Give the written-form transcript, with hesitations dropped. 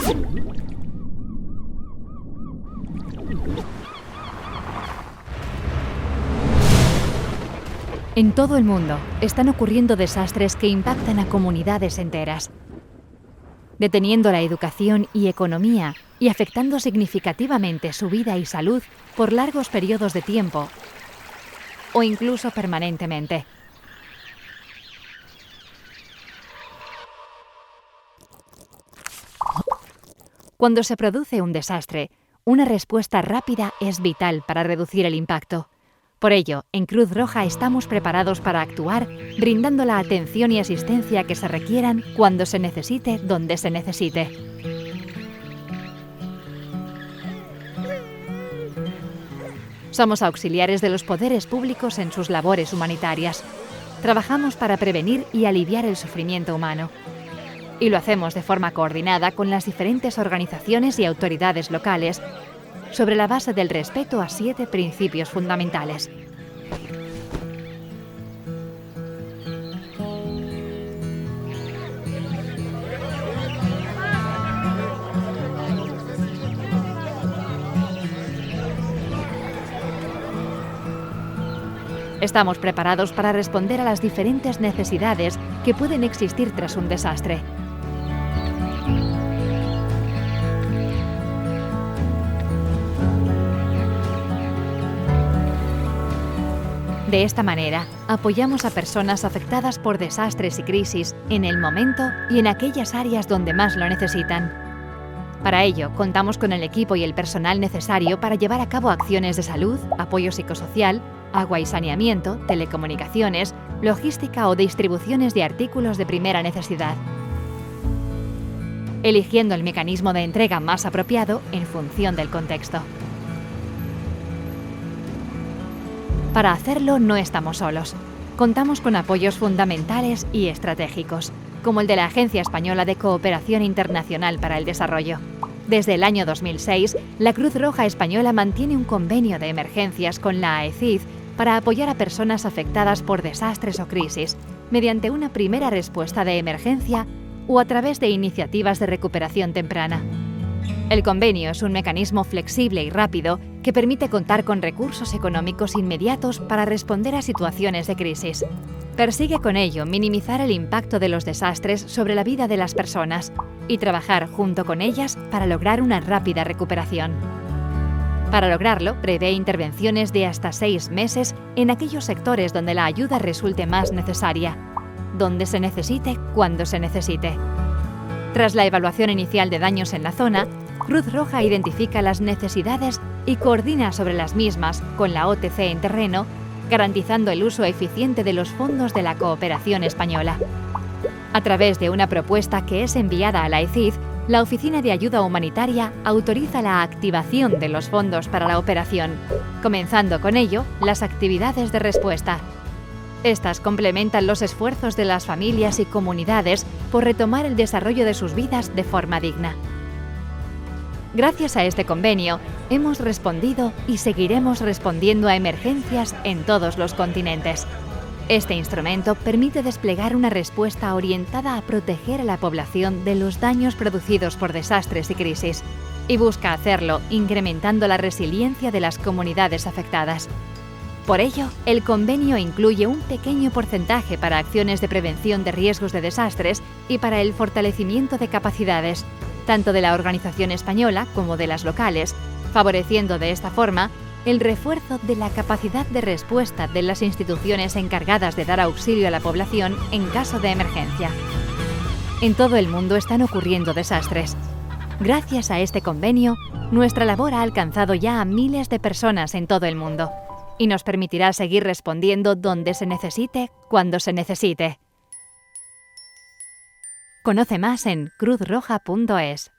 En todo el mundo están ocurriendo desastres que impactan a comunidades enteras, deteniendo la educación y economía y afectando significativamente su vida y salud por largos periodos de tiempo o incluso permanentemente. Cuando se produce un desastre, una respuesta rápida es vital para reducir el impacto. Por ello, en Cruz Roja estamos preparados para actuar, brindando la atención y asistencia que se requieran cuando se necesite, donde se necesite. Somos auxiliares de los poderes públicos en sus labores humanitarias. Trabajamos para prevenir y aliviar el sufrimiento humano. Y lo hacemos de forma coordinada con las diferentes organizaciones y autoridades locales, sobre la base del respeto a 7 principios fundamentales. Estamos preparados para responder a las diferentes necesidades que pueden existir tras un desastre. De esta manera, apoyamos a personas afectadas por desastres y crisis en el momento y en aquellas áreas donde más lo necesitan. Para ello, contamos con el equipo y el personal necesario para llevar a cabo acciones de salud, apoyo psicosocial, agua y saneamiento, telecomunicaciones, logística o distribuciones de artículos de primera necesidad, eligiendo el mecanismo de entrega más apropiado en función del contexto. Para hacerlo no estamos solos. Contamos con apoyos fundamentales y estratégicos, como el de la Agencia Española de Cooperación Internacional para el Desarrollo. Desde el año 2006, la Cruz Roja Española mantiene un convenio de emergencias con la AECID para apoyar a personas afectadas por desastres o crisis, mediante una primera respuesta de emergencia o a través de iniciativas de recuperación temprana. El convenio es un mecanismo flexible y rápido que permite contar con recursos económicos inmediatos para responder a situaciones de crisis. Persigue con ello minimizar el impacto de los desastres sobre la vida de las personas y trabajar junto con ellas para lograr una rápida recuperación. Para lograrlo, prevé intervenciones de hasta 6 meses en aquellos sectores donde la ayuda resulte más necesaria, donde se necesite, cuando se necesite. Tras la evaluación inicial de daños en la zona, Cruz Roja identifica las necesidades y coordina sobre las mismas con la OTC en terreno, garantizando el uso eficiente de los fondos de la cooperación española. A través de una propuesta que es enviada a la AECID, la Oficina de Ayuda Humanitaria autoriza la activación de los fondos para la operación, comenzando con ello las actividades de respuesta. Estas complementan los esfuerzos de las familias y comunidades por retomar el desarrollo de sus vidas de forma digna. Gracias a este convenio, hemos respondido y seguiremos respondiendo a emergencias en todos los continentes. Este instrumento permite desplegar una respuesta orientada a proteger a la población de los daños producidos por desastres y crisis, y busca hacerlo incrementando la resiliencia de las comunidades afectadas. Por ello, el convenio incluye un pequeño porcentaje para acciones de prevención de riesgos de desastres y para el fortalecimiento de capacidades, tanto de la organización española como de las locales, favoreciendo de esta forma el refuerzo de la capacidad de respuesta de las instituciones encargadas de dar auxilio a la población en caso de emergencia. En todo el mundo están ocurriendo desastres. Gracias a este convenio, nuestra labor ha alcanzado ya a miles de personas en todo el mundo y nos permitirá seguir respondiendo donde se necesite, cuando se necesite. Conoce más en cruzroja.es.